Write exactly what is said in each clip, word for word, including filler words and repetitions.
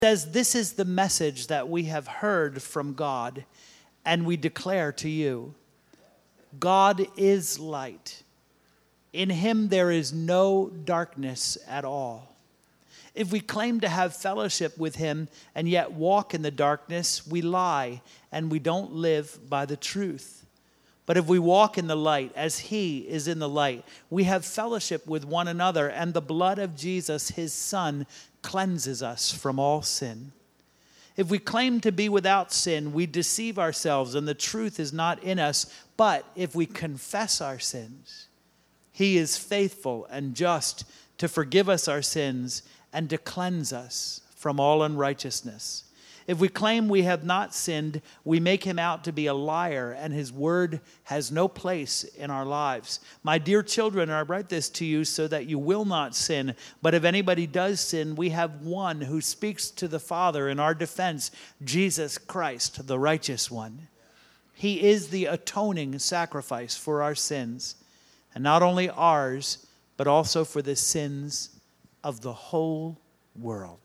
says, "This is the message that we have heard from God, and we declare to you. God is light. In him there is no darkness at all. If we claim to have fellowship with him and yet walk in the darkness, we lie and we don't live by the truth. But if we walk in the light as he is in the light, we have fellowship with one another, and the blood of Jesus, his son, cleanses us from all sin. If we claim to be without sin, we deceive ourselves and the truth is not in us. But if we confess our sins, he is faithful and just to forgive us our sins and to cleanse us from all unrighteousness. If we claim we have not sinned, we make him out to be a liar, and his word has no place in our lives. My dear children, I write this to you so that you will not sin. But if anybody does sin, we have one who speaks to the Father in our defense, Jesus Christ, the righteous one. He is the atoning sacrifice for our sins, and not only ours, but also for the sins of the whole world."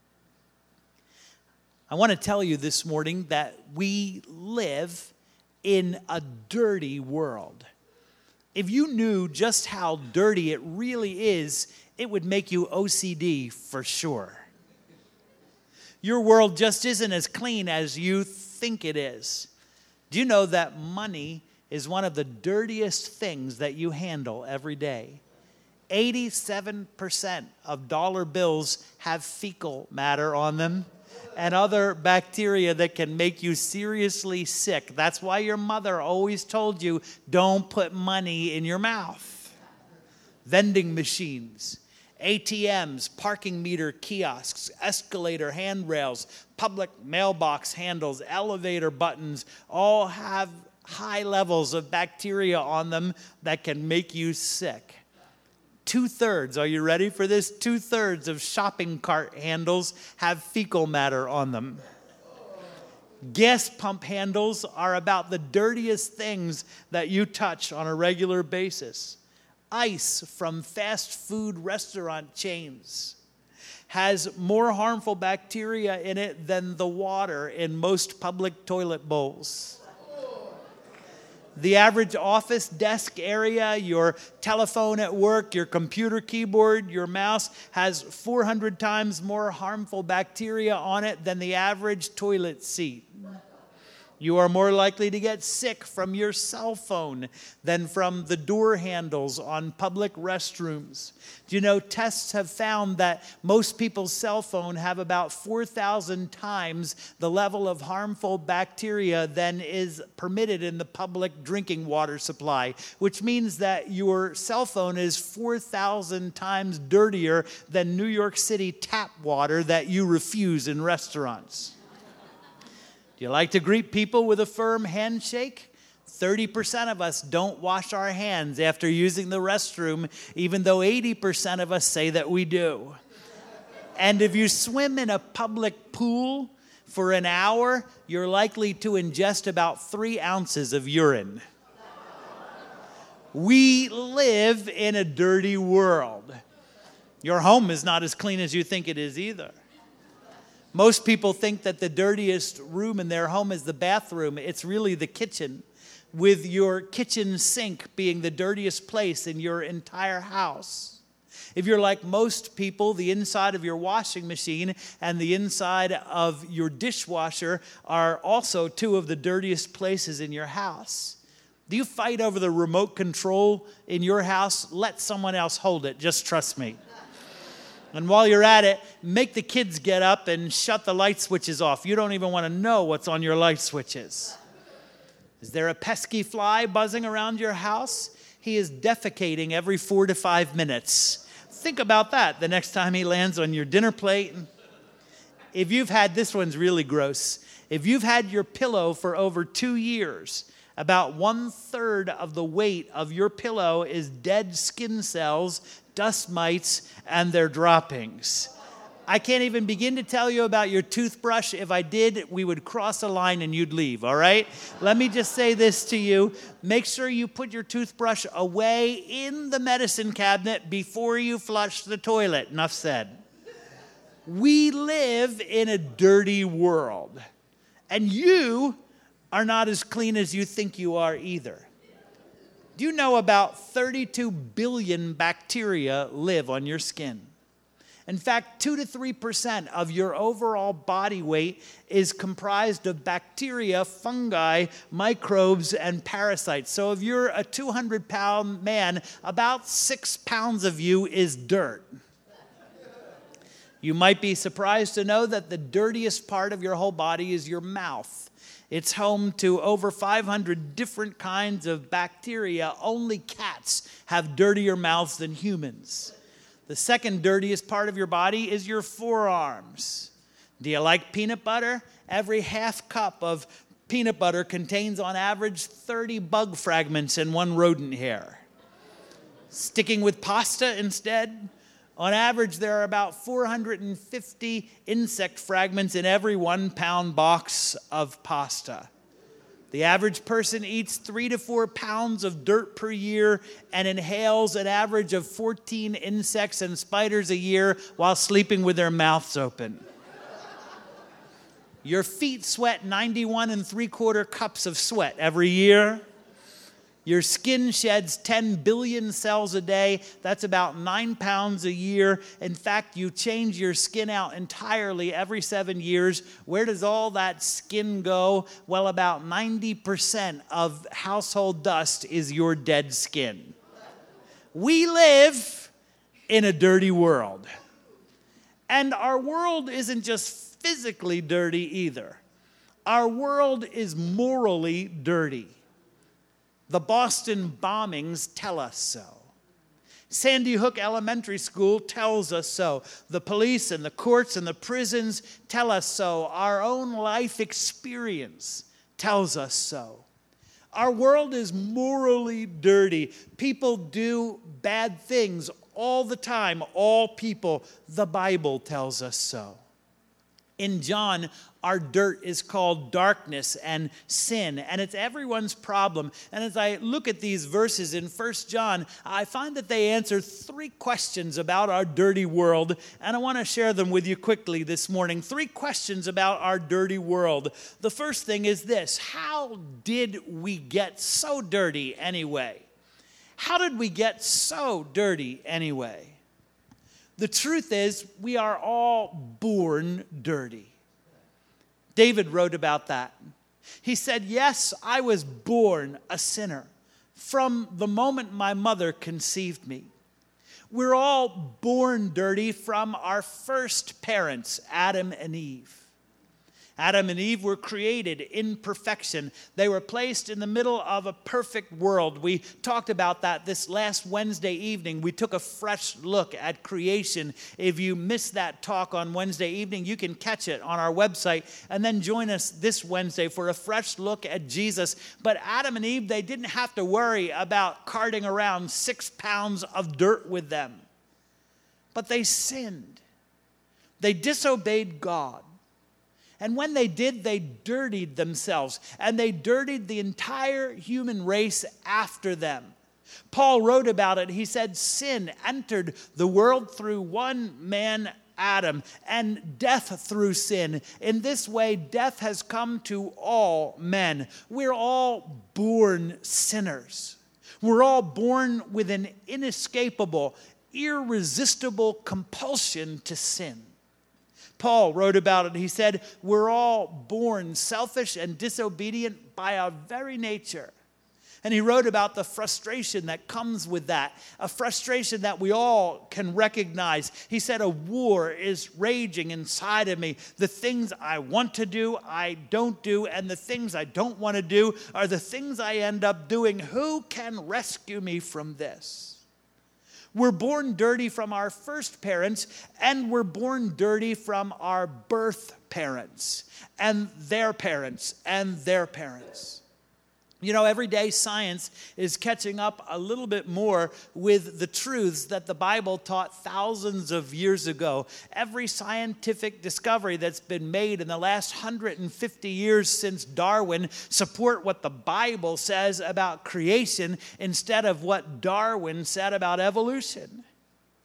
I want to tell you this morning that we live in a dirty world. If you knew just how dirty it really is, it would make you O C D for sure. Your world just isn't as clean as you think it is. Do you know that money is one of the dirtiest things that you handle every day? eighty-seven percent of dollar bills have fecal matter on them and other bacteria that can make you seriously sick. That's why your mother always told you, don't put money in your mouth. Vending machines, A T Ms, parking meter kiosks, escalator handrails, public mailbox handles, elevator buttons, all have high levels of bacteria on them that can make you sick. Two-thirds, are you ready for this? Two-thirds of shopping cart handles have fecal matter on them. Gas pump handles are about the dirtiest things that you touch on a regular basis. Ice from fast food restaurant chains has more harmful bacteria in it than the water in most public toilet bowls. The average office desk area, your telephone at work, your computer keyboard, your mouse has four hundred times more harmful bacteria on it than the average toilet seat. You are more likely to get sick from your cell phone than from the door handles on public restrooms. Do you know tests have found that most people's cell phone have about four thousand times the level of harmful bacteria than is permitted in the public drinking water supply, which means that your cell phone is four thousand times dirtier than New York City tap water that you refuse in restaurants. Do you like to greet people with a firm handshake? thirty percent of us don't wash our hands after using the restroom, even though eighty percent of us say that we do. And if you swim in a public pool for an hour, you're likely to ingest about three ounces of urine. We live in a dirty world. Your home is not as clean as you think it is either. Most people think that the dirtiest room in their home is the bathroom. It's really the kitchen, with your kitchen sink being the dirtiest place in your entire house. If you're like most people, the inside of your washing machine and the inside of your dishwasher are also two of the dirtiest places in your house. Do you fight over the remote control in your house? Let someone else hold it. Just trust me. And while you're at it, make the kids get up and shut the light switches off. You don't even want to know what's on your light switches. Is there a pesky fly buzzing around your house? He is defecating every four to five minutes. Think about that the next time he lands on your dinner plate. If you've had, this one's really gross. If you've had your pillow for over two years, about one third of the weight of your pillow is dead skin cells, dust mites, and their droppings. I can't even begin to tell you about your toothbrush. If I did, we would cross a line and you'd leave, all right? Let me just say this to you. Make sure you put your toothbrush away in the medicine cabinet before you flush the toilet. Enough said. We live in a dirty world. And you are not as clean as you think you are either. Do you know about thirty-two billion bacteria live on your skin? In fact, two to three percent of your overall body weight is comprised of bacteria, fungi, microbes, and parasites. So if you're a two hundred pound man, about six pounds of you is dirt. You might be surprised to know that the dirtiest part of your whole body is your mouth. It's home to over five hundred different kinds of bacteria. Only cats have dirtier mouths than humans. The second dirtiest part of your body is your forearms. Do you like peanut butter? Every half cup of peanut butter contains on average thirty bug fragments and one rodent hair. Sticking with pasta instead? On average, there are about four hundred fifty insect fragments in every one pound box of pasta. The average person eats three to four pounds of dirt per year and inhales an average of fourteen insects and spiders a year while sleeping with their mouths open. Your feet sweat ninety-one and three quarter cups of sweat every year. Your skin sheds ten billion cells a day. That's about nine pounds a year. In fact, you change your skin out entirely every seven years. Where does all that skin go? Well, about ninety percent of household dust is your dead skin. We live in a dirty world. And our world isn't just physically dirty either. Our world is morally dirty. The Boston bombings tell us so. Sandy Hook Elementary School tells us so. The police and the courts and the prisons tell us so. Our own life experience tells us so. Our world is morally dirty. People do bad things all the time. All people. The Bible tells us so. In John, our dirt is called darkness and sin, and it's everyone's problem. And as I look at these verses in First John, I find that they answer three questions about our dirty world, and I want to share them with you quickly this morning. Three questions about our dirty world. The first thing is this: how did we get so dirty anyway? How did we get so dirty anyway? The truth is, we are all born dirty. David wrote about that. He said, "Yes, I was born a sinner from the moment my mother conceived me." We're all born dirty from our first parents, Adam and Eve. Adam and Eve were created in perfection. They were placed in the middle of a perfect world. We talked about that this last Wednesday evening. We took a fresh look at creation. If you missed that talk on Wednesday evening, you can catch it on our website and then join us this Wednesday for a fresh look at Jesus. But Adam and Eve, they didn't have to worry about carting around six pounds of dirt with them. But they sinned. They disobeyed God. And when they did, they dirtied themselves, and they dirtied the entire human race after them. Paul wrote about it. He said, "Sin entered the world through one man, Adam, and death through sin. In this way, death has come to all men." We're all born sinners. We're all born with an inescapable, irresistible compulsion to sin. Paul wrote about it. He said, we're all born selfish and disobedient by our very nature. And he wrote about the frustration that comes with that, a frustration that we all can recognize. He said, a war is raging inside of me. The things I want to do, I don't do, and the things I don't want to do are the things I end up doing. Who can rescue me from this? We're born dirty from our first parents, and we're born dirty from our birth parents, and their parents, and their parents. You know, every day science is catching up a little bit more with the truths that the Bible taught thousands of years ago. Every scientific discovery that's been made in the last one hundred fifty years since Darwin support what the Bible says about creation instead of what Darwin said about evolution.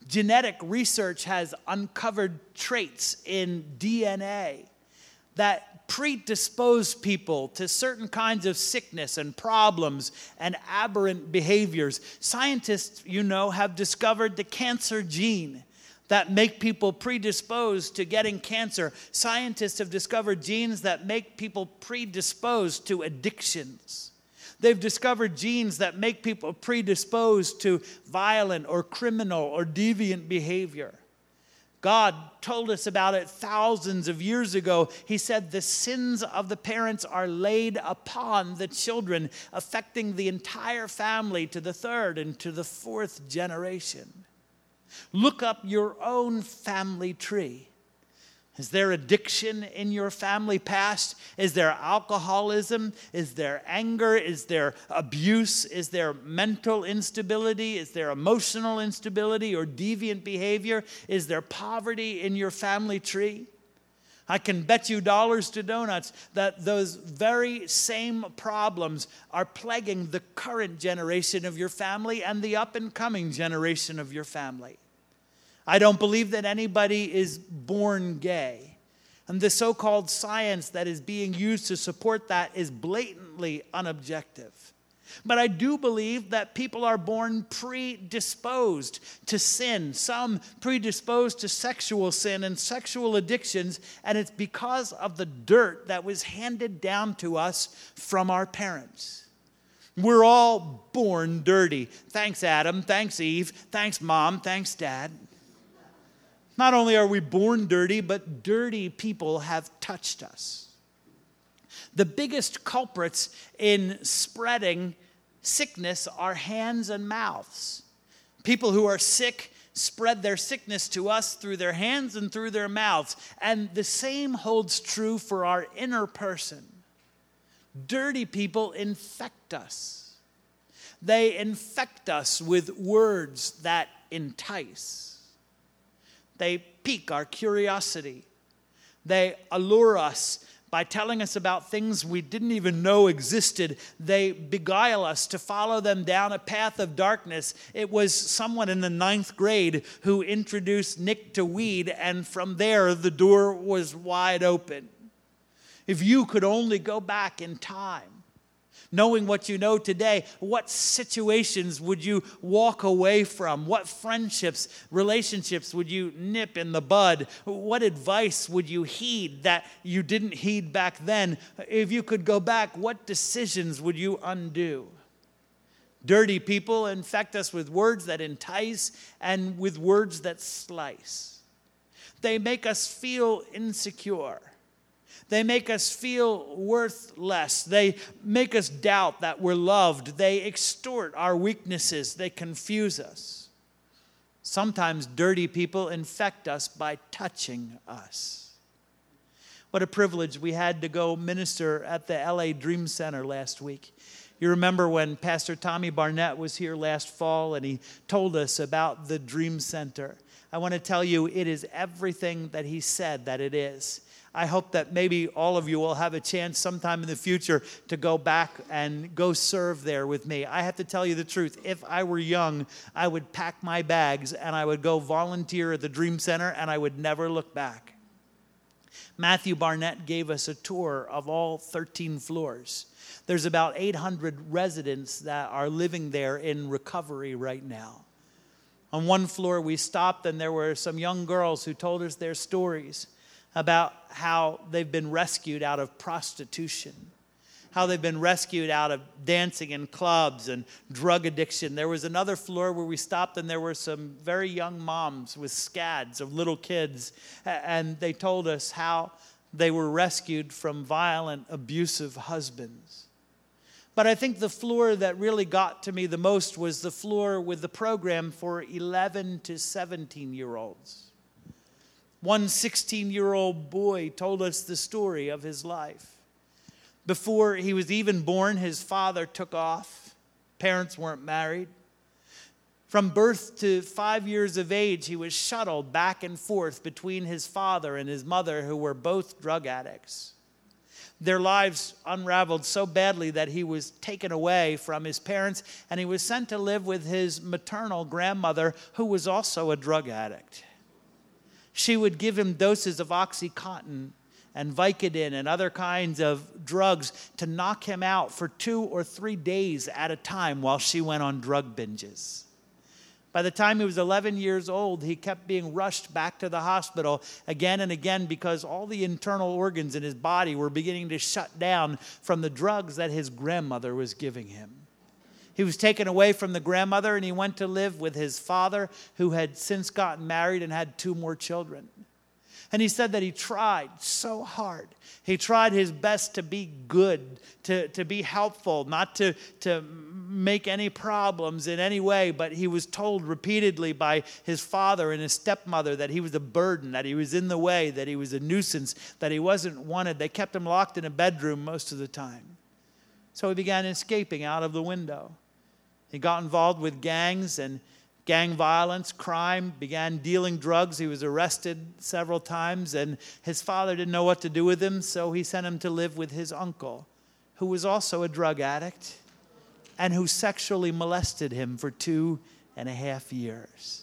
Genetic research has uncovered traits in D N A that predispose people to certain kinds of sickness and problems and aberrant behaviors. Scientists, you know, have discovered the cancer gene that make people predisposed to getting cancer. Scientists have discovered genes that make people predisposed to addictions. They've discovered genes that make people predisposed to violent or criminal or deviant behavior. God told us about it thousands of years ago. He said the sins of the parents are laid upon the children, affecting the entire family to the third and to the fourth generation. Look up your own family tree. Is there addiction in your family past? Is there alcoholism? Is there anger? Is there abuse? Is there mental instability? Is there emotional instability or deviant behavior? Is there poverty in your family tree? I can bet you dollars to donuts that those very same problems are plaguing the current generation of your family and the up-and-coming generation of your family. I don't believe that anybody is born gay. And the so-called science that is being used to support that is blatantly unobjective. But I do believe that people are born predisposed to sin, some predisposed to sexual sin and sexual addictions, and it's because of the dirt that was handed down to us from our parents. We're all born dirty. Thanks, Adam. Thanks, Eve. Thanks, Mom. Thanks, Dad. Not only are we born dirty, but dirty people have touched us. The biggest culprits in spreading sickness are hands and mouths. People who are sick spread their sickness to us through their hands and through their mouths. And the same holds true for our inner person. Dirty people infect us. They infect us with words that entice. They pique our curiosity. They allure us by telling us about things we didn't even know existed. They beguile us to follow them down a path of darkness. It was someone in the ninth grade who introduced Nick to weed, and from there the door was wide open. If you could only go back in time, knowing what you know today, what situations would you walk away from? What friendships, relationships would you nip in the bud? What advice would you heed that you didn't heed back then? If you could go back, what decisions would you undo? Dirty people infect us with words that entice and with words that slice. They make us feel insecure. They make us feel worthless. They make us doubt that we're loved. They extort our weaknesses. They confuse us. Sometimes dirty people infect us by touching us. What a privilege we had to go minister at the L A Dream Center last week. You remember when Pastor Tommy Barnett was here last fall and he told us about the Dream Center. I want to tell you, it is everything that he said that it is. I hope that maybe all of you will have a chance sometime in the future to go back and go serve there with me. I have to tell you the truth. If I were young, I would pack my bags and I would go volunteer at the Dream Center and I would never look back. Matthew Barnett gave us a tour of all thirteen floors. There's about eight hundred residents that are living there in recovery right now. On one floor we stopped and there were some young girls who told us their stories about how they've been rescued out of prostitution, how they've been rescued out of dancing in clubs and drug addiction. There was another floor where we stopped and there were some very young moms with scads of little kids, and they told us how they were rescued from violent, abusive husbands. But I think the floor that really got to me the most was the floor with the program for eleven to seventeen-year-olds. One sixteen-year-old boy told us the story of his life. Before he was even born, his father took off. Parents weren't married. From birth to five years of age, he was shuttled back and forth between his father and his mother, who were both drug addicts. Their lives unraveled so badly that he was taken away from his parents, and he was sent to live with his maternal grandmother, who was also a drug addict. She would give him doses of OxyContin and Vicodin and other kinds of drugs to knock him out for two or three days at a time while she went on drug binges. By the time he was eleven years old, he kept being rushed back to the hospital again and again because all the internal organs in his body were beginning to shut down from the drugs that his grandmother was giving him. He was taken away from the grandmother and he went to live with his father, who had since gotten married and had two more children. And he said that he tried so hard. He tried his best to be good, to, to be helpful, not to, to make any problems in any way. But he was told repeatedly by his father and his stepmother that he was a burden, that he was in the way, that he was a nuisance, that he wasn't wanted. They kept him locked in a bedroom most of the time. So he began escaping out of the window. He got involved with gangs and gang violence, crime, began dealing drugs. He was arrested several times, and his father didn't know what to do with him, so he sent him to live with his uncle, who was also a drug addict and who sexually molested him for two and a half years.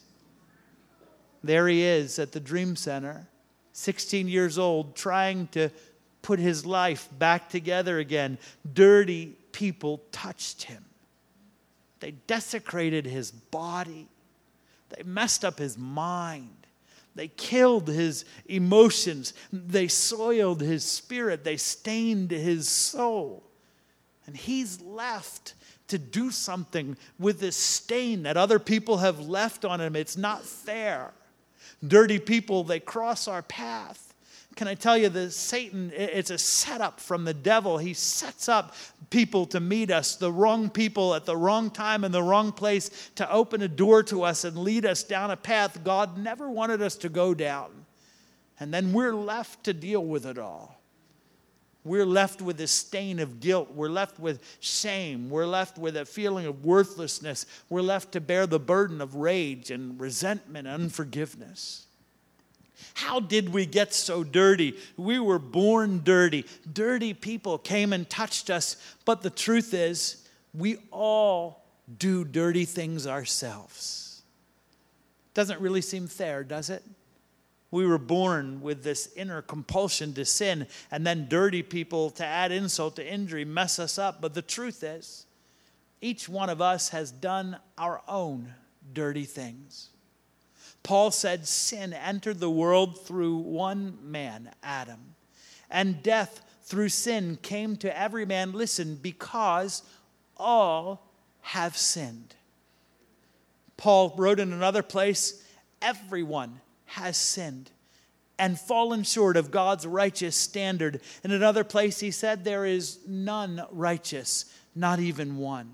There he is at the Dream Center, sixteen years old, trying to put his life back together again. Dirty people touched him. They desecrated his body. They messed up his mind. They killed his emotions. They soiled his spirit. They stained his soul. And he's left to do something with this stain that other people have left on him. It's not fair. Dirty people, they cross our path. Can I tell you that Satan, it's a setup from the devil. He sets up people to meet us, the wrong people at the wrong time in the wrong place, to open a door to us and lead us down a path God never wanted us to go down. And then we're left to deal with it all. We're left with this stain of guilt. We're left with shame. We're left with a feeling of worthlessness. We're left to bear the burden of rage and resentment and unforgiveness. How did we get so dirty? We were born dirty. Dirty people came and touched us. But the truth is, we all do dirty things ourselves. Doesn't really seem fair, does it? We were born with this inner compulsion to sin, and then dirty people, to add insult to injury, mess us up. But the truth is, each one of us has done our own dirty things. Paul said sin entered the world through one man, Adam. And death through sin came to every man, listen, because all have sinned. Paul wrote in another place, everyone has sinned and fallen short of God's righteous standard. In another place he said, there is none righteous, not even one.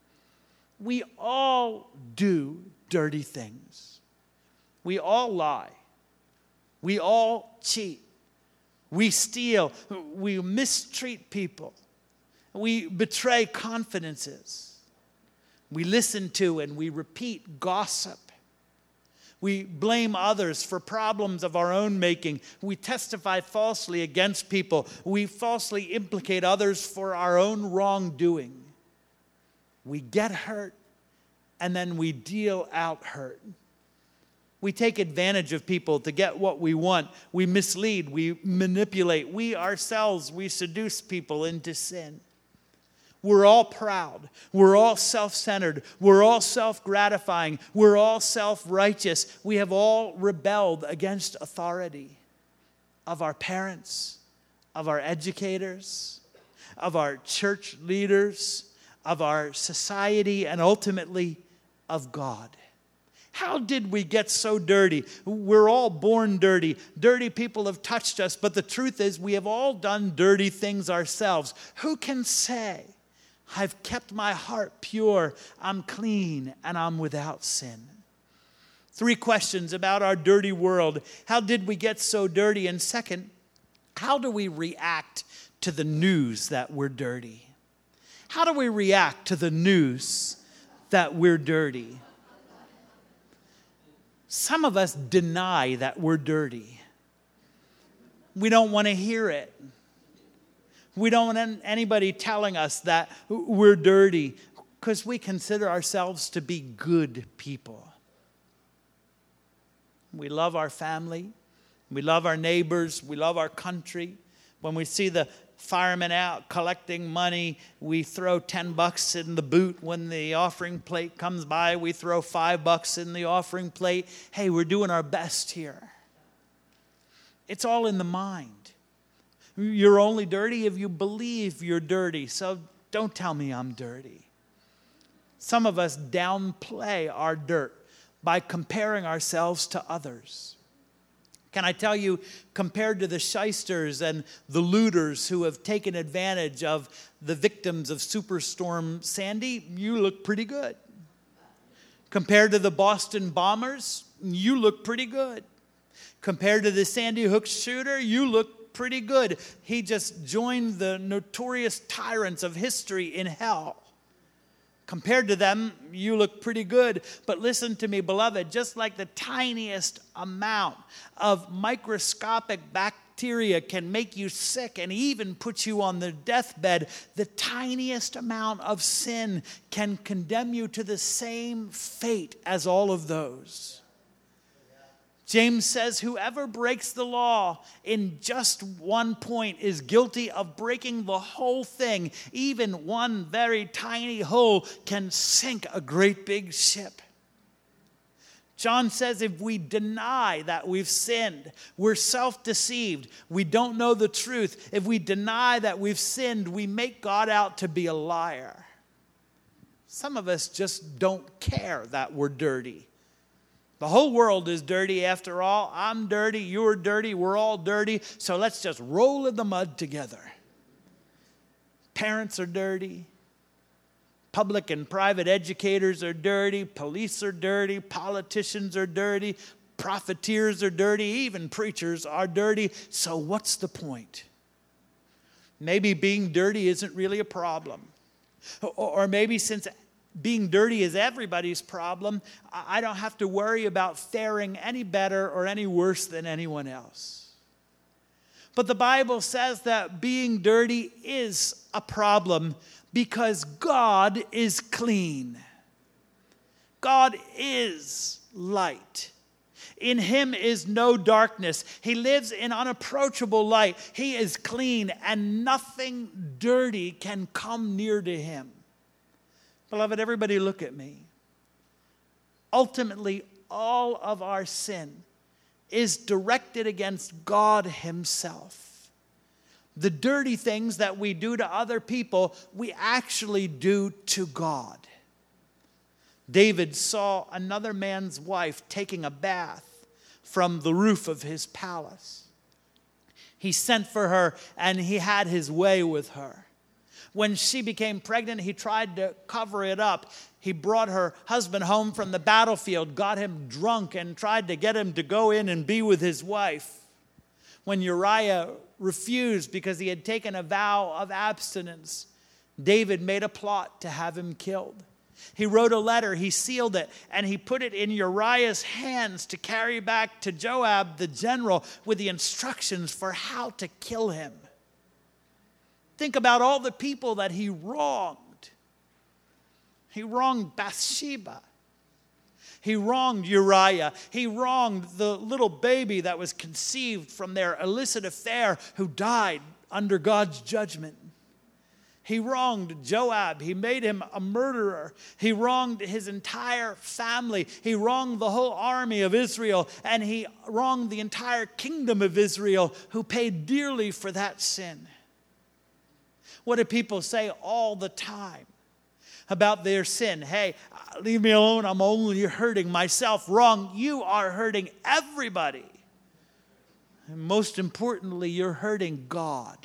We all do dirty things. We all lie. We all cheat. We steal. We mistreat people. We betray confidences. We listen to and we repeat gossip. We blame others for problems of our own making. We testify falsely against people. We falsely implicate others for our own wrongdoing. We get hurt and then we deal out hurt. We take advantage of people to get what we want. We mislead. We manipulate. We ourselves, we seduce people into sin. We're all proud. We're all self-centered. We're all self-gratifying. We're all self-righteous. We have all rebelled against authority of our parents, of our educators, of our church leaders, of our society, and ultimately of God. How did we get so dirty? We're all born dirty. Dirty people have touched us, but the truth is we have all done dirty things ourselves. Who can say, I've kept my heart pure, I'm clean, and I'm without sin? Three questions about our dirty world. How did we get so dirty? And second, how do we react to the news that we're dirty? How do we react to the news that we're dirty? Some of us deny that we're dirty. We don't want to hear it. We don't want anybody telling us that we're dirty because we consider ourselves to be good people. We love our family. We love our neighbors. We love our country. When we see the firemen out collecting money, we throw ten bucks in the boot. When the offering plate comes by, we throw five bucks in the offering plate. Hey, we're doing our best here. It's all in the mind. You're only dirty if you believe you're dirty. So don't tell me I'm dirty. Some of us downplay our dirt by comparing ourselves to others. Can I tell you, compared to the shysters and the looters who have taken advantage of the victims of Superstorm Sandy, you look pretty good. Compared to the Boston bombers, you look pretty good. Compared to the Sandy Hook shooter, you look pretty good. He just joined the notorious tyrants of history in hell. Compared to them, you look pretty good. But listen to me, beloved, just like the tiniest amount of microscopic bacteria can make you sick and even put you on the deathbed, the tiniest amount of sin can condemn you to the same fate as all of those. James says, whoever breaks the law in just one point is guilty of breaking the whole thing. Even one very tiny hole can sink a great big ship. John says if we deny that we've sinned, we're self-deceived. We don't know the truth. If we deny that we've sinned, we make God out to be a liar. Some of us just don't care that we're dirty. The whole world is dirty after all. I'm dirty, you're dirty, we're all dirty, so let's just roll in the mud together. Parents are dirty. Public and private educators are dirty. Police are dirty. Politicians are dirty. Profiteers are dirty. Even preachers are dirty. So what's the point? Maybe being dirty isn't really a problem. Or maybe since being dirty is everybody's problem, I don't have to worry about faring any better or any worse than anyone else. But the Bible says that being dirty is a problem because God is clean. God is light. In him is no darkness. He lives in unapproachable light. He is clean, and nothing dirty can come near to him. Beloved, everybody look at me. Ultimately, all of our sin is directed against God himself. The dirty things that we do to other people, we actually do to God. David saw another man's wife taking a bath from the roof of his palace. He sent for her and he had his way with her. When she became pregnant, he tried to cover it up. He brought her husband home from the battlefield, got him drunk, and tried to get him to go in and be with his wife. When Uriah refused because he had taken a vow of abstinence, David made a plot to have him killed. He wrote a letter, he sealed it, and he put it in Uriah's hands to carry back to Joab, the general, with the instructions for how to kill him. Think about all the people that he wronged. He wronged Bathsheba. He wronged Uriah. He wronged the little baby that was conceived from their illicit affair who died under God's judgment. He wronged Joab. He made him a murderer. He wronged his entire family. He wronged the whole army of Israel. And he wronged the entire kingdom of Israel, who paid dearly for that sin. What do people say all the time about their sin? Hey, leave me alone. I'm only hurting myself. Wrong. You are hurting everybody. And most importantly, you're hurting God.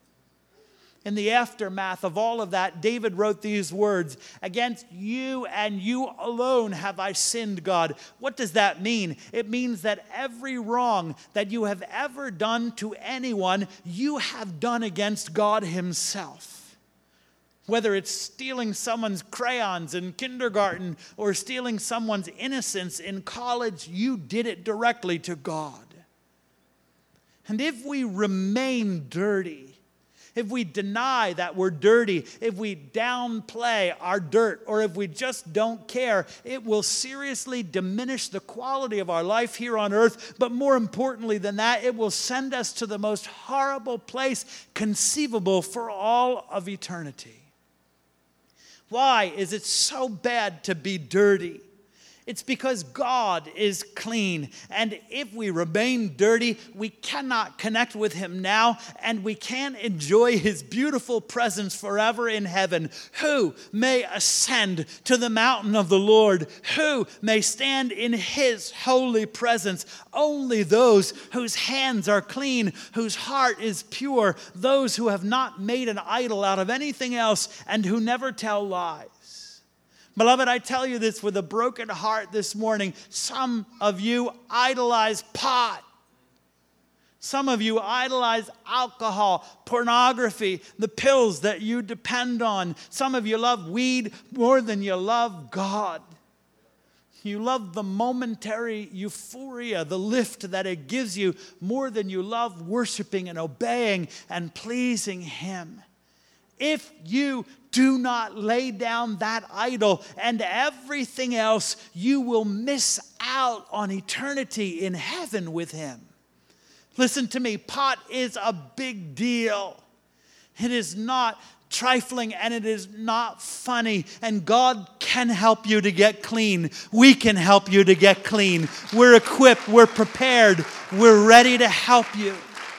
In the aftermath of all of that, David wrote these words, "Against you and you alone have I sinned, God." What does that mean? It means that every wrong that you have ever done to anyone, you have done against God himself. Whether it's stealing someone's crayons in kindergarten or stealing someone's innocence in college, you did it directly to God. And if we remain dirty, if we deny that we're dirty, if we downplay our dirt, or if we just don't care, it will seriously diminish the quality of our life here on earth. But more importantly than that, it will send us to the most horrible place conceivable for all of eternity. Why is it so bad to be dirty? It's because God is clean, and if we remain dirty, we cannot connect with Him now, and we can't enjoy His beautiful presence forever in heaven. Who may ascend to the mountain of the Lord? Who may stand in His holy presence? Only those whose hands are clean, whose heart is pure, those who have not made an idol out of anything else, and who never tell lies. Beloved, I tell you this with a broken heart this morning. Some of you idolize pot. Some of you idolize alcohol, pornography, the pills that you depend on. Some of you love weed more than you love God. You love the momentary euphoria, the lift that it gives you more than you love worshiping and obeying and pleasing Him. If you do not lay down that idol and everything else, you will miss out on eternity in heaven with Him. Listen to me, pot is a big deal. It is not trifling and it is not funny, and God can help you to get clean. We can help you to get clean. We're equipped, we're prepared, we're ready to help you.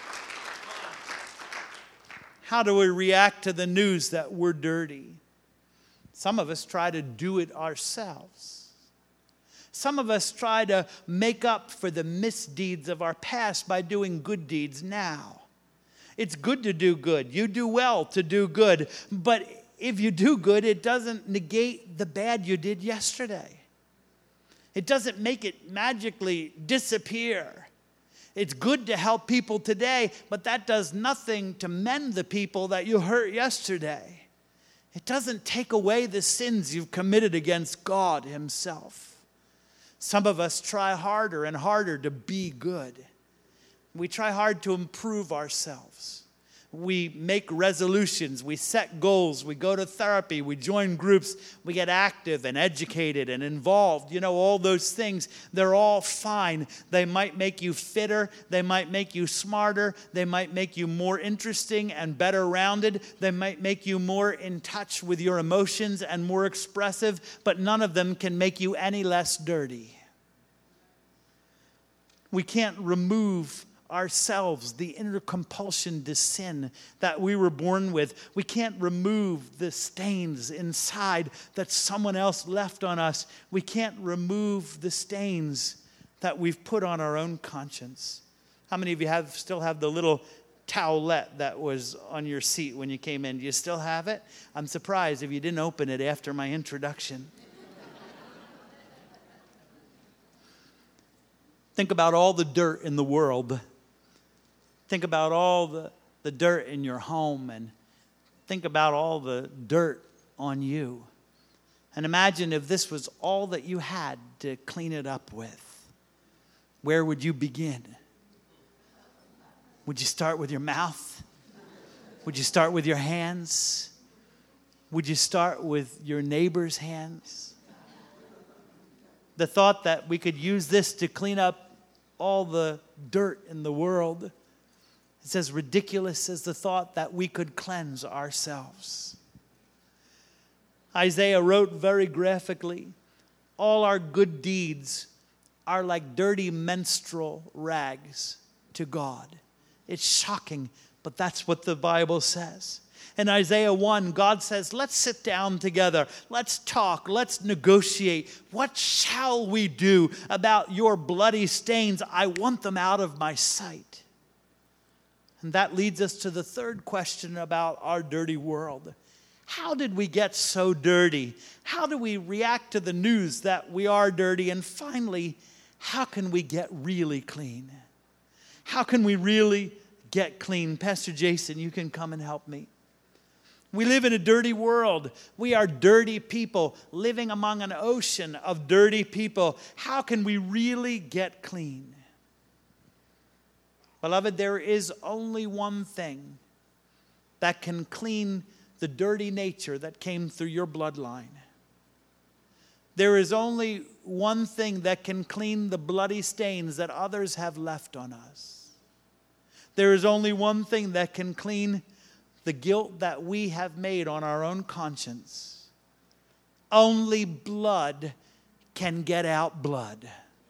How do we react to the news that we're dirty? Some of us try to do it ourselves. Some of us try to make up for the misdeeds of our past by doing good deeds now. It's good to do good. You do well to do good. But if you do good, it doesn't negate the bad you did yesterday. It doesn't make it magically disappear. It's good to help people today, but that does nothing to mend the people that you hurt yesterday. It doesn't take away the sins you've committed against God Himself. Some of us try harder and harder to be good. We try hard to improve ourselves. We make resolutions, we set goals, we go to therapy, we join groups, we get active and educated and involved. You know, all those things, they're all fine. They might make you fitter, they might make you smarter, they might make you more interesting and better rounded, they might make you more in touch with your emotions and more expressive, but none of them can make you any less dirty. We can't remove ourselves the inner compulsion to sin that we were born with. We can't remove the stains inside that someone else left on us. We can't remove the stains that we've put on our own conscience. How many of you have still have the little towelette that was on your seat when you came in? Do you still have it? I'm surprised if you didn't open it after my introduction. Think about all the dirt in the world. Think about all the, the dirt in your home, and think about all the dirt on you. And imagine if this was all that you had to clean it up with. Where would you begin? Would you start with your mouth? Would you start with your hands? Would you start with your neighbor's hands? The thought that we could use this to clean up all the dirt in the world, it's as ridiculous as the thought that we could cleanse ourselves. Isaiah wrote very graphically, all our good deeds are like dirty menstrual rags to God. It's shocking, but that's what the Bible says. In Isaiah one, God says, let's sit down together. Let's talk. Let's negotiate. What shall we do about your bloody stains? I want them out of my sight. And that leads us to the third question about our dirty world. How did we get so dirty? How do we react to the news that we are dirty? And finally, how can we get really clean? How can we really get clean? Pastor Jason, you can come and help me. We live in a dirty world. We are dirty people living among an ocean of dirty people. How can we really get clean? Beloved, there is only one thing that can clean the dirty nature that came through your bloodline. There is only one thing that can clean the bloody stains that others have left on us. There is only one thing that can clean the guilt that we have made on our own conscience. Only blood can get out blood.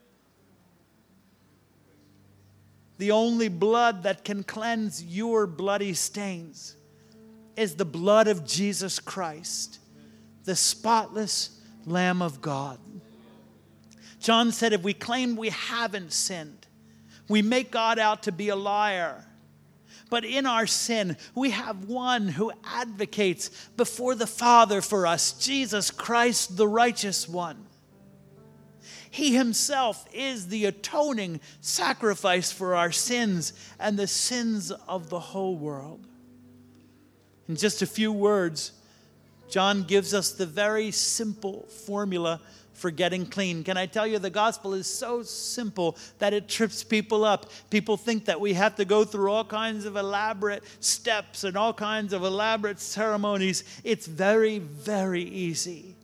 The only blood that can cleanse your bloody stains is the blood of Jesus Christ, the spotless Lamb of God. John said, if we claim we haven't sinned, we make God out to be a liar. But in our sin, we have one who advocates before the Father for us, Jesus Christ, the righteous one. He himself is the atoning sacrifice for our sins and the sins of the whole world. In just a few words, John gives us the very simple formula for getting clean. Can I tell you, the gospel is so simple that it trips people up. People think that we have to go through all kinds of elaborate steps and all kinds of elaborate ceremonies. It's very, very easy.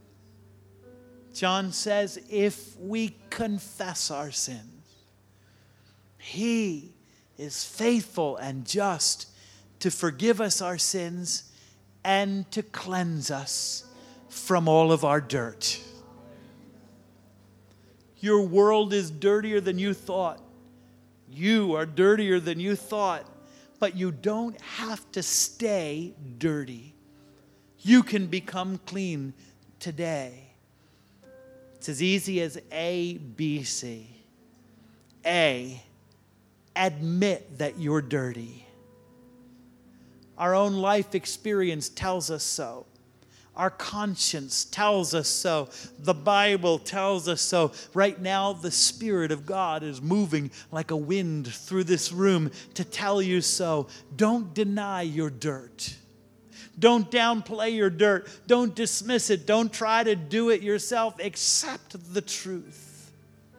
John says, if we confess our sins, He is faithful and just to forgive us our sins and to cleanse us from all of our dirt. Your world is dirtier than you thought. You are dirtier than you thought. But you don't have to stay dirty. You can become clean today. It's as easy as A, B, C. A, admit that you're dirty. Our own life experience tells us so. Our conscience tells us so. The Bible tells us so. Right now, the Spirit of God is moving like a wind through this room to tell you so. Don't deny your dirt. Don't downplay your dirt. Don't dismiss it. Don't try to do it yourself. Accept the truth.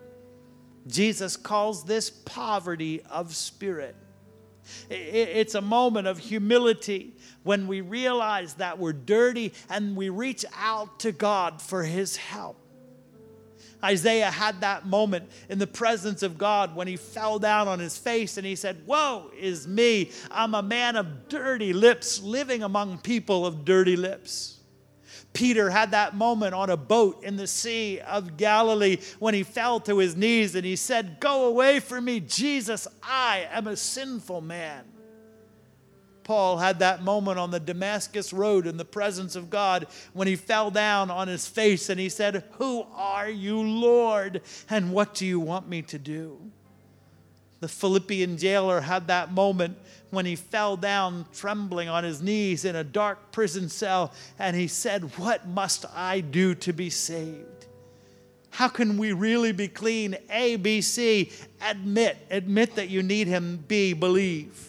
Jesus calls this poverty of spirit. It's a moment of humility when we realize that we're dirty and we reach out to God for His help. Isaiah had that moment in the presence of God when he fell down on his face and he said, "Woe is me, I'm a man of dirty lips, living among people of dirty lips." Peter had that moment on a boat in the Sea of Galilee when he fell to his knees and he said, "Go away from me, Jesus, I am a sinful man." Paul had that moment on the Damascus Road in the presence of God when he fell down on his face and he said, "Who are you, Lord? And what do you want me to do?" The Philippian jailer had that moment when he fell down trembling on his knees in a dark prison cell and he said, "What must I do to be saved?" How can we really be clean? A, B, C, admit. Admit that you need Him. B, believe.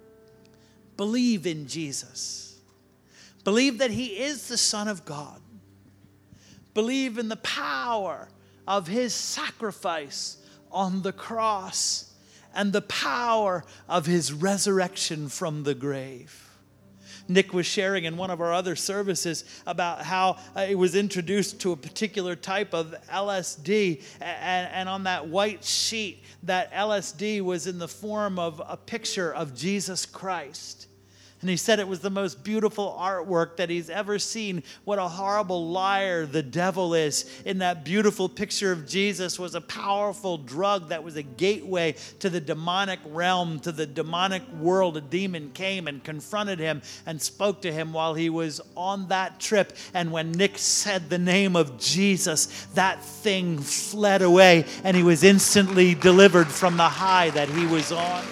Believe in Jesus. Believe that He is the Son of God. Believe in the power of His sacrifice on the cross and the power of His resurrection from the grave. Nick was sharing in one of our other services about how uh, he was introduced to a particular type of L S D, and, and on that white sheet, that L S D was in the form of a picture of Jesus Christ. And he said it was the most beautiful artwork that he's ever seen. What a horrible liar the devil is. In that beautiful picture of Jesus was a powerful drug that was a gateway to the demonic realm, to the demonic world. A demon came and confronted him and spoke to him while he was on that trip. And when Nick said the name of Jesus, that thing fled away and he was instantly delivered from the high that he was on.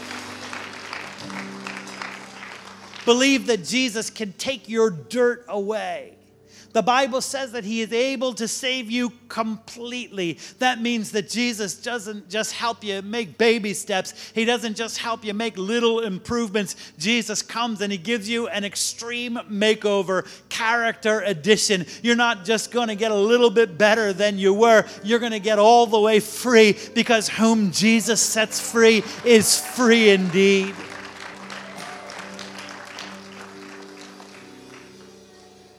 Believe that Jesus can take your dirt away. The Bible says that He is able to save you completely. That means that Jesus doesn't just help you make baby steps. He doesn't just help you make little improvements. Jesus comes and He gives you an extreme makeover, character addition. You're not just going to get a little bit better than you were. You're going to get all the way free, because whom Jesus sets free is free indeed.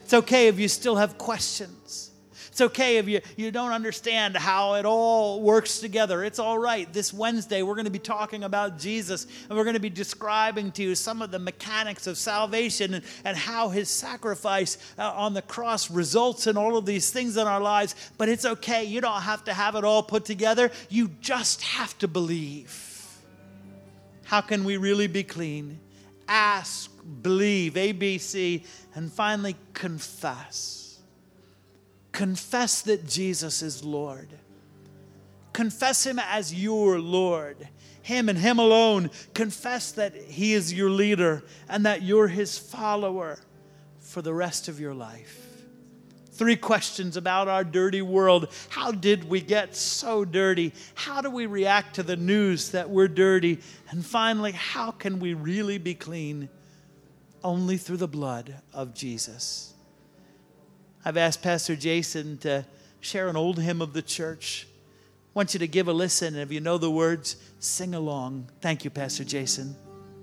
It's okay if you still have questions. It's okay if you, you don't understand how it all works together. It's all right. This Wednesday, we're going to be talking about Jesus, and we're going to be describing to you some of the mechanics of salvation and, and how his sacrifice uh, on the cross results in all of these things in our lives. But it's okay. You don't have to have it all put together. You just have to believe. How can we really be clean? Ask, believe, A B C, and finally confess. Confess that Jesus is Lord. Confess him as your Lord. Him and him alone. Confess that he is your leader and that you're his follower for the rest of your life. Three questions about our dirty world. How did we get so dirty? How do we react to the news that we're dirty? And finally, how can we really be clean? Only through the blood of Jesus. I've asked Pastor Jason to share an old hymn of the church. I want you to give a listen, and if you know the words, sing along. Thank you, Pastor Jason.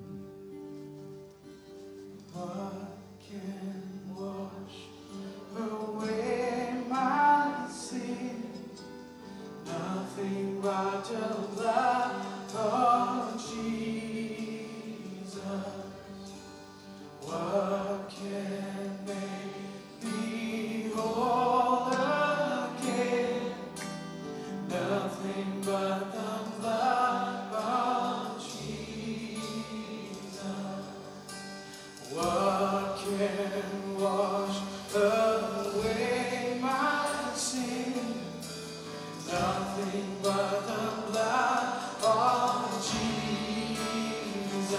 What can wash away my sin? Nothing but the blood of Jesus. What can make me whole again? Nothing but the blood of Jesus. What can wash away my sin? Nothing but the blood of Jesus.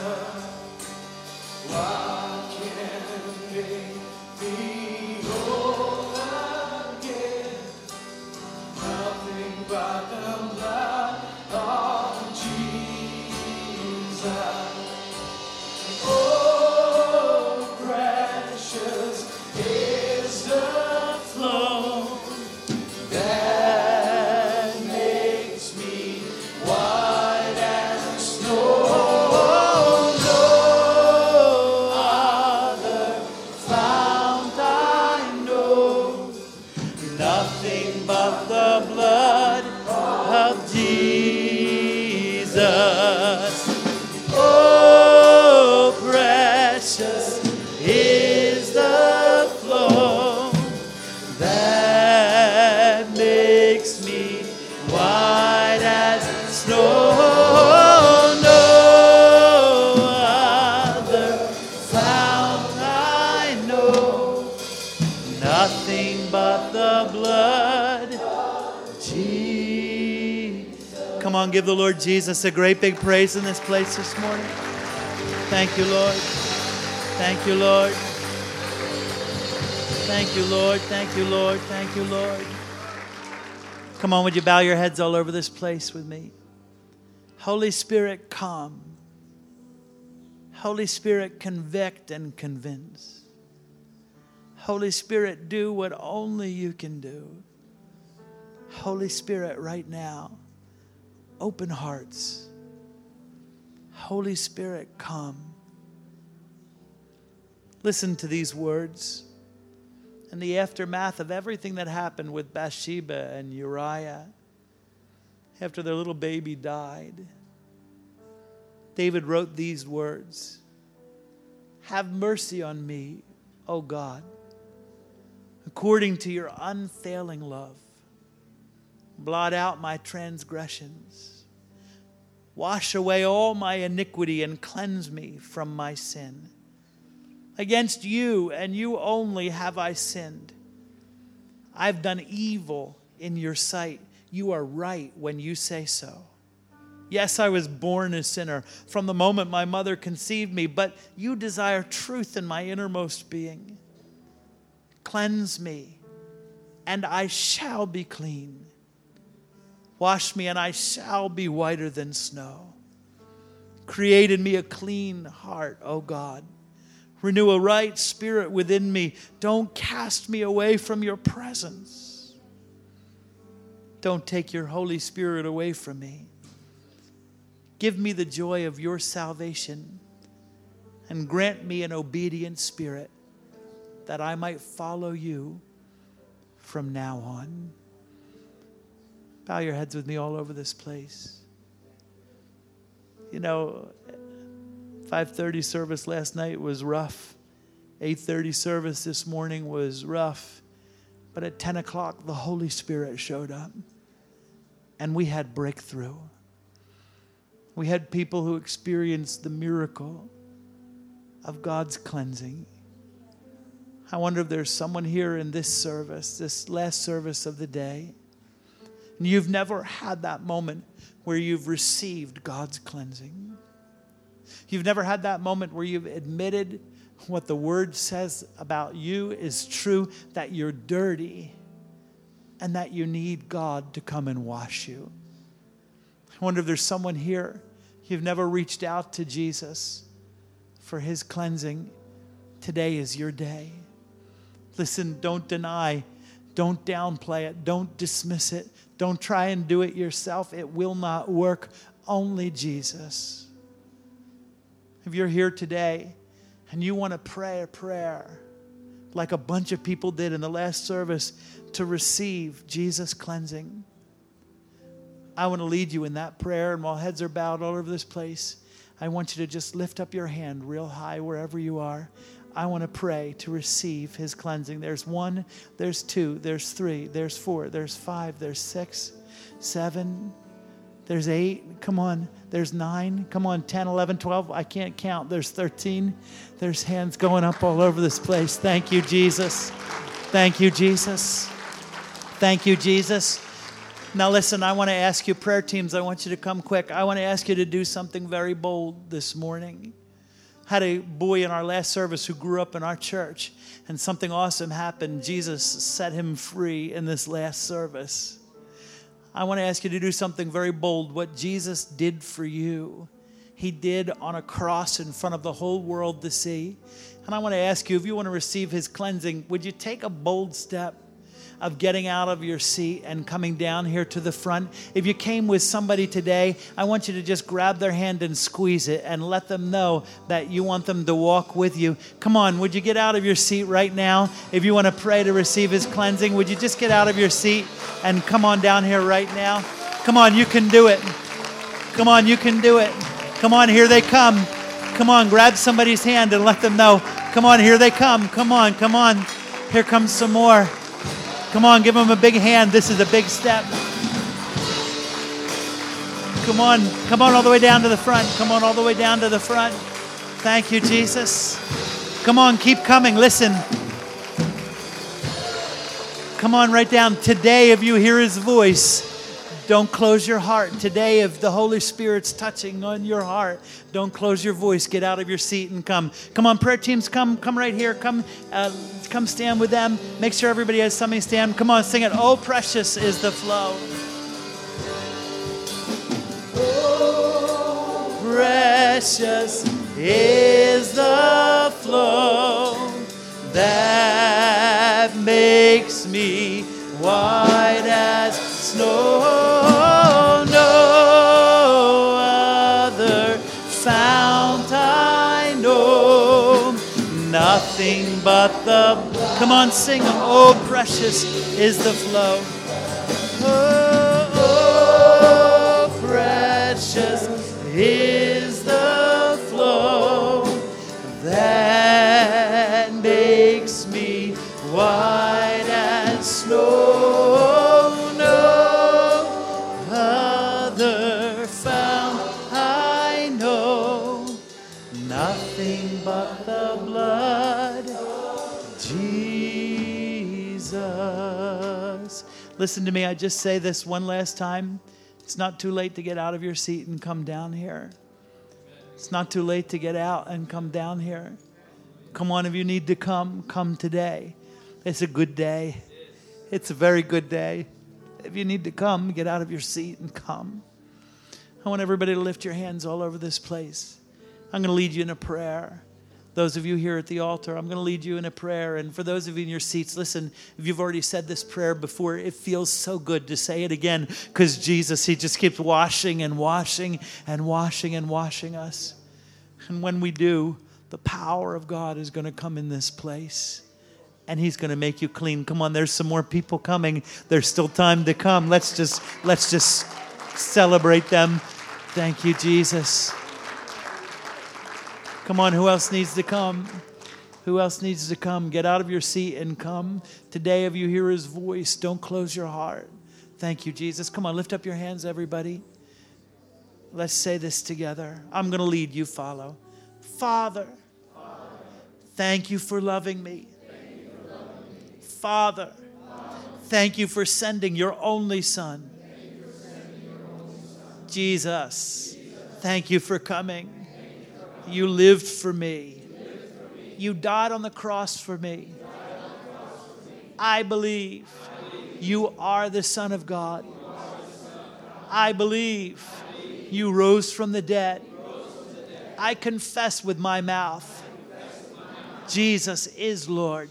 What can make me whole again? Nothing but the blood of Jesus. Oh, precious is the flow that makes me white as snow. No other fount I know, nothing but the blood of Jesus. Oh, precious is the flow that makes me white as snow. No other fount I know, nothing but the blood of Jesus. Come on, give the Lord Jesus a great big praise in this place this morning. Thank you, Lord. Thank you, Lord. Thank you, Lord. Thank you, Lord. Thank you, Lord. Come on, would you bow your heads all over this place with me? Holy Spirit, come. Holy Spirit, convict and convince. Holy Spirit, do what only you can do. Holy Spirit, right now, open hearts. Holy Spirit, come. Listen to these words. In the aftermath of everything that happened with Bathsheba and Uriah, after their little baby died, David wrote these words: "Have mercy on me, O God, according to your unfailing love. Blot out my transgressions. Wash away all my iniquity and cleanse me from my sin. Against you and you only have I sinned. I've done evil in your sight. You are right when you say so. Yes, I was born a sinner from the moment my mother conceived me, but you desire truth in my innermost being. Cleanse me, and I shall be clean. Wash me, and I shall be whiter than snow. Create in me a clean heart, O God. Renew a right spirit within me. Don't cast me away from your presence. Don't take your Holy Spirit away from me. Give me the joy of your salvation and grant me an obedient spirit. that I might follow you from now on. Bow your heads with me all over this place. You know, five thirty service last night was rough. eight thirty service this morning was rough. But at ten o'clock, the Holy Spirit showed up. And we had breakthrough. We had people who experienced the miracle of God's cleansing. I wonder if there's someone here in this service, this last service of the day, and you've never had that moment where you've received God's cleansing. You've never had that moment where you've admitted what the Word says about you is true, that you're dirty and that you need God to come and wash you. I wonder if there's someone here, you've never reached out to Jesus for His cleansing. Today is your day. Listen, don't deny, don't downplay it, don't dismiss it, don't try and do it yourself. It will not work. Only Jesus. If you're here today and you want to pray a prayer like a bunch of people did in the last service to receive Jesus' cleansing, I want to lead you in that prayer. And while heads are bowed all over this place, I want you to just lift up your hand real high wherever you are. I want to pray to receive His cleansing. There's one, there's two, there's three, there's four, there's five, there's six, seven, there's eight. Come on. There's nine. Come on. ten, eleven, twelve. I can't count. There's thirteen. There's hands going up all over this place. Thank you, Jesus. Thank you, Jesus. Thank you, Jesus. Now listen, I want to ask you, prayer teams, I want you to come quick. I want to ask you to do something very bold this morning. I had a boy in our last service who grew up in our church, and something awesome happened. Jesus set him free in this last service. I want to ask you to do something very bold. What Jesus did for you, He did on a cross in front of the whole world to see. And I want to ask you, if you want to receive His cleansing, would you take a bold step of getting out of your seat and coming down here to the front? If you came with somebody today, I want you to just grab their hand and squeeze it and let them know that you want them to walk with you. Come on, would you get out of your seat right now? If you want to pray to receive His cleansing, would you just get out of your seat and come on down here right now? Come on, you can do it. Come on, you can do it. Come on, here they come. Come on, grab somebody's hand and let them know. Come on, here they come. Come on, come on. Here comes some more. Come on, give them a big hand. This is a big step. Come on. Come on all the way down to the front. Come on all the way down to the front. Thank you, Jesus. Come on, keep coming. Listen. Come on right down. Today, if you hear His voice, don't close your heart. Today, if the Holy Spirit's touching on your heart, don't close your voice. Get out of your seat and come. Come on, prayer teams, come come right here. Come uh, come stand with them. Make sure everybody has something to stand. Come on, sing it. Oh, precious is the flow. Oh, precious is the flow that makes me white as snow. No other fount I know, nothing but the, come on, sing, oh, precious is the flow. Oh, oh, precious is the flow that makes me white as snow. But the blood of Jesus. Listen to me, I just say this one last time. It's not too late to get out of your seat and come down here. It's not too late to get out and come down here. Come on, if you need to come, come today. It's a good day. It's a very good day. If you need to come, get out of your seat and come. I want everybody to lift your hands all over this place. I'm going to lead you in a prayer. Those of you here at the altar, I'm going to lead you in a prayer. And for those of you in your seats, listen, if you've already said this prayer before, it feels so good to say it again, because Jesus, He just keeps washing and washing and washing and washing us. And when we do, the power of God is going to come in this place. and he's going to make you clean. Come on, there's some more people coming. There's still time to come. Let's just let's just celebrate them. Thank you, Jesus. Come on, who else needs to come? Who else needs to come? Get out of your seat and come. Today, if you hear his voice, don't close your heart. Thank you, Jesus. Come on, lift up your hands, everybody. Let's say this together. I'm going to lead, you follow. Father, Father, thank you for loving me. You for loving me. Father, Father, thank you for sending your only Son. You your only son. Jesus, Jesus, thank you for coming. You, for coming. You lived for me. You died on the cross for me. I believe you are the Son of God. I believe you rose from the dead. I confess with my mouth Jesus is Lord.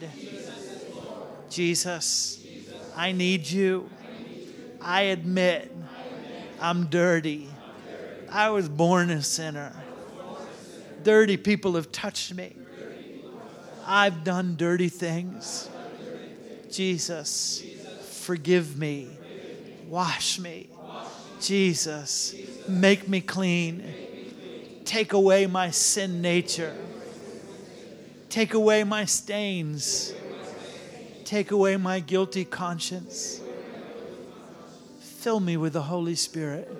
Jesus, I need you. I admit I'm dirty. I was born a sinner. Dirty people have touched me. I've done dirty things. Jesus, forgive me. Wash me. Jesus, make me clean. Take away my sin nature. Take away my stains. Take away my guilty conscience. Fill me with the Holy Spirit.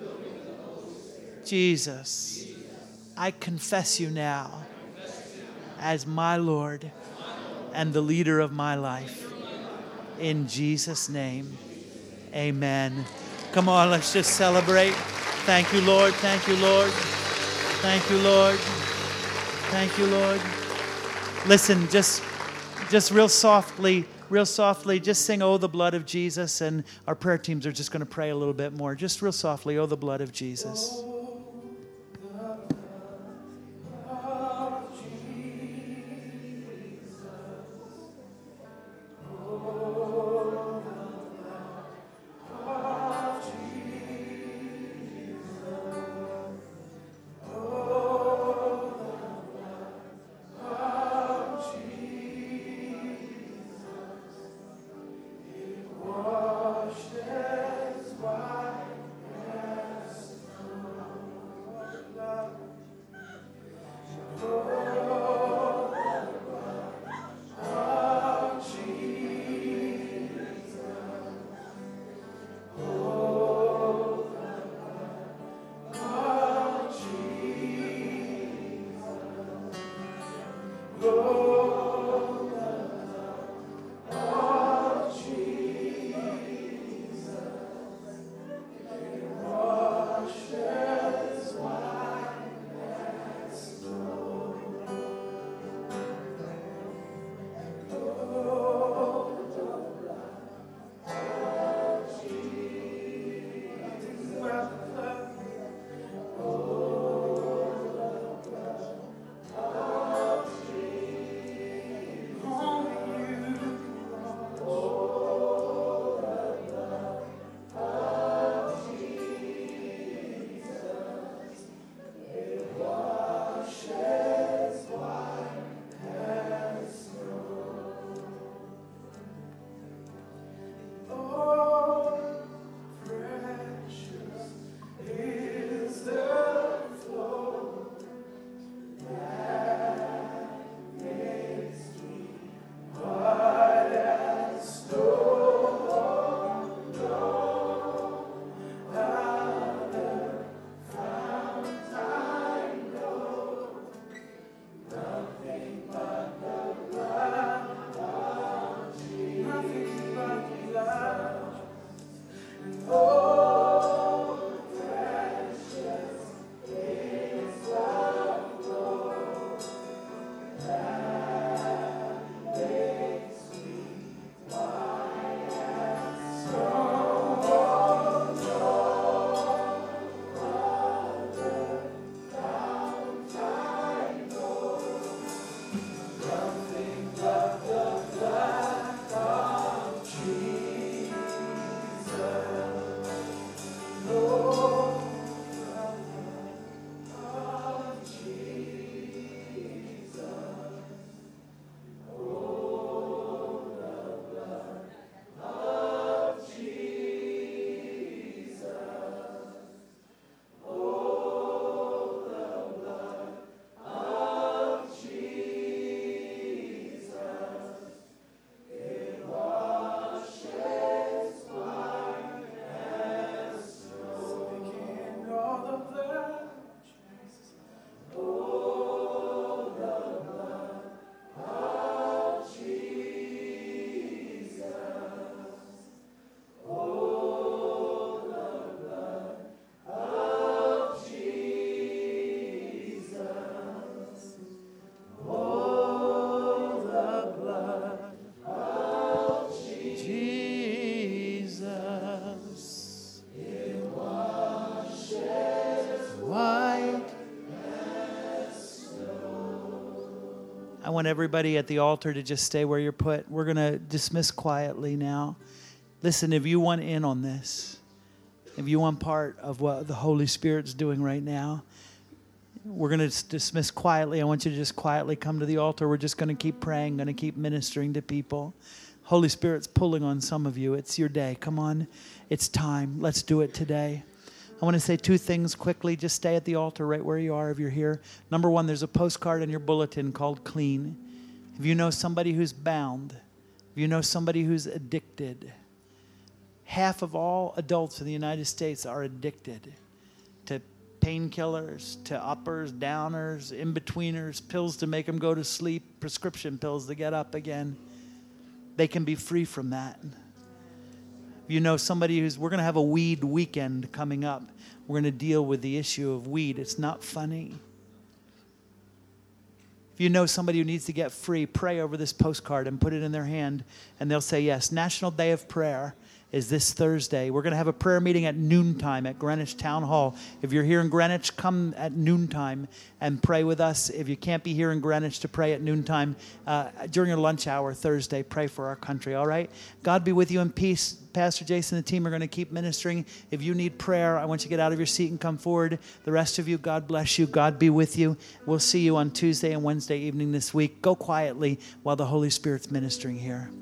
Jesus, I confess you now as my Lord and the leader of my life. In Jesus' name, amen. Come on, let's just celebrate. Thank you, Lord. Thank you, Lord. Thank you, Lord. Thank you, Lord. Listen, just, just real softly, real softly, just sing, "Oh, the blood of Jesus," and our prayer teams are just going to pray a little bit more. Just real softly, "Oh, the blood of Jesus." I want everybody at the altar to just stay where you're put. We're going to dismiss quietly now. Listen, if you want in on this, if you want part of what the Holy Spirit's doing right now, we're going to dismiss quietly. I want you to just quietly come to the altar. We're just going to keep praying, going to keep ministering to people. Holy Spirit's pulling on some of you. It's your day. Come on. It's time. Let's do it today. I want to say two things quickly. Just stay at the altar right where you are if you're here. Number one, there's a postcard in your bulletin called Clean. If you know somebody who's bound, if you know somebody who's addicted, half of all adults in the United States are addicted to painkillers, to uppers, downers, in-betweeners, pills to make them go to sleep, prescription pills to get up again. They can be free from that. You know somebody who's, we're going to have a weed weekend coming up. We're going to deal with the issue of weed. It's not funny. If you know somebody who needs to get free, pray over this postcard and put it in their hand, and they'll say yes. National Day of Prayer is this Thursday. We're going to have a prayer meeting at noontime at Greenwich Town Hall. If you're here in Greenwich, come at noontime and pray with us. If you can't be here in Greenwich to pray at noontime, uh, during your lunch hour Thursday, pray for our country, all right? God be with you in peace. Pastor Jason and the team are going to keep ministering. If you need prayer, I want you to get out of your seat and come forward. The rest of you, God bless you. God be with you. We'll see you on Tuesday and Wednesday evening this week. Go quietly while the Holy Spirit's ministering here.